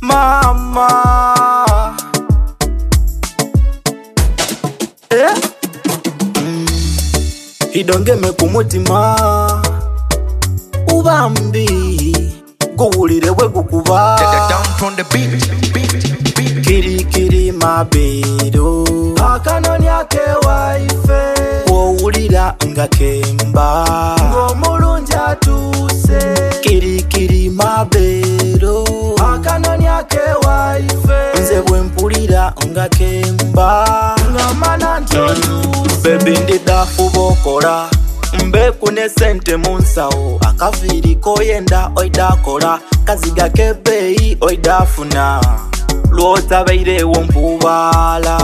mama. Idongeme kumutima ubambi guwulire bwe gukuba kiri mabeero akanoni akewaife wowulira nga kemba ng'omulungi atuuse kiri mabeero akanoni akewaife nze bwe mpulira nga kemba ng'amana nti otuuse bebi ndida fubokola mbeku ne sente munsawo akaviiri koyenda oidakola kaziga kebeeyi oidafuna lw'otabairewo mpubaala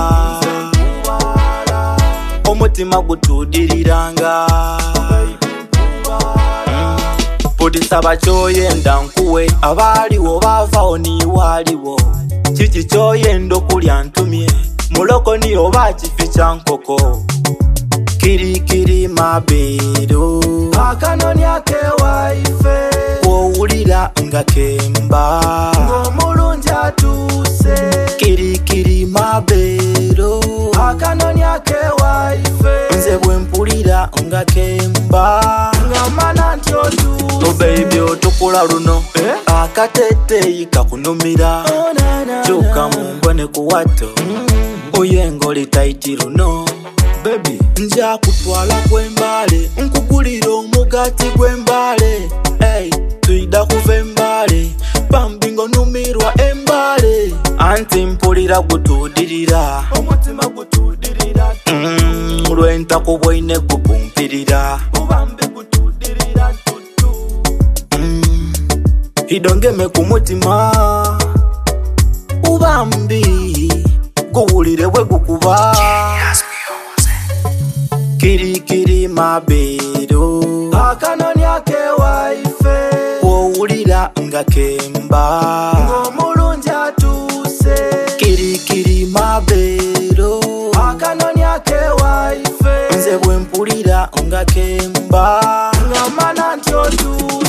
omutima gutudiriranga putisaba kyoyenda nkuwe abaaliwo baavawo niwaaliwo kiki kyoyenda okulya ntumye muloko ni oba kifi kya nkoko kiri mabeero akanoni akewaife wowulira nga kemba ng'omulungi atuuse kiri mabeero akanoni akewaife nze bwe mpulira nga kemba ng'amana nti otuuse obeibyo otukula luno akateteeyi kakunumira kyuka mu mbone kuwato oyengoli taiti luno baby nja kutwala gwembale nkugulira omugati gwembale hey tuida kuva embale bambingo numirwa embale anti mpulira gutudirira omutima gutudirira lwenta kubwoine gupumpirira ubambi gutudirira tutu idongeme kumutima ubambi guwulire bwe gukuba kiri mabeero akanoni akewaife wowulira nga kemba ng'omulungi atuuse kiri mabeero akanoni akewaife nze bwe mpulira nga kemba ng'amana nti otuuse